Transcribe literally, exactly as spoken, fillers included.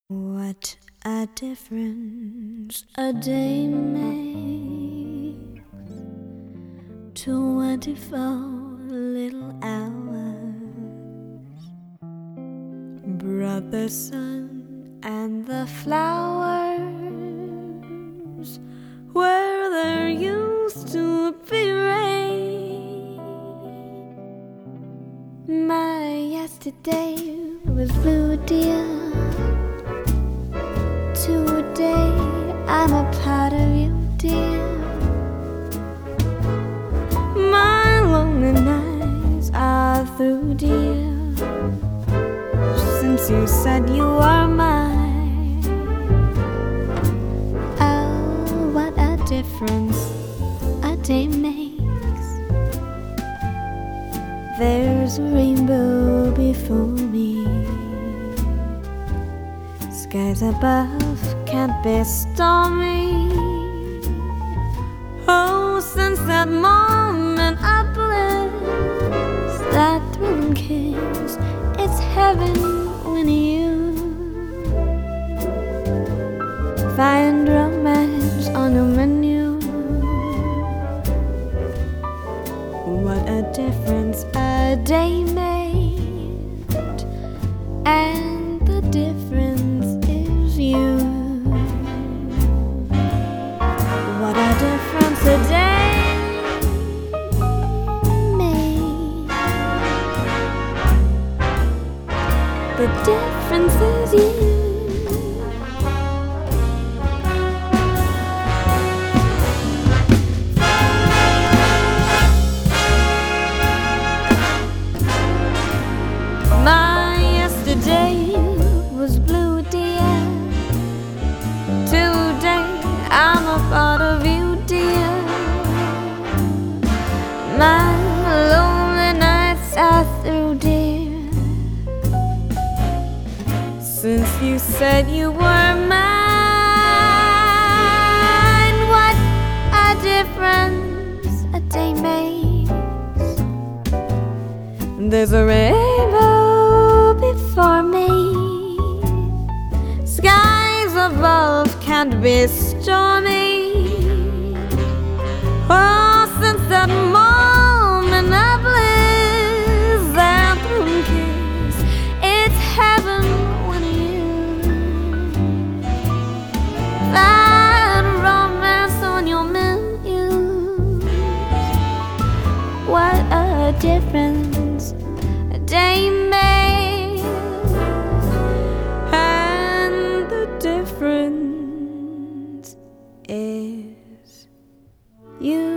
What a difference a day makes. Twenty-four little hours brought the sun and the flowers where there used to be rain. My yesterday was blue, dear. Today I'm a part of you, dear. My lonely nights are through, dear, since you said you are mine. Oh, what a difference a day makes. There's a rainbow before me. Skies above can't be stormy. Oh, since that moment of bliss, that thrilling kiss, it's heaven when you find romance on your menu. What a difference a day made, and the difference is you. What a difference a day made. The difference is you. My yesterday was blue, dear. Today I'm a part of you, dear. My lonely nights are through, dear, since you said you were mine. What a difference a day makes. There's a rainbow before me. Skies above can't be stormy. Oh, since that moment of bliss, that thrilling kiss, it's heaven when you find romance on your menu. What a difference a day made, and the difference is you.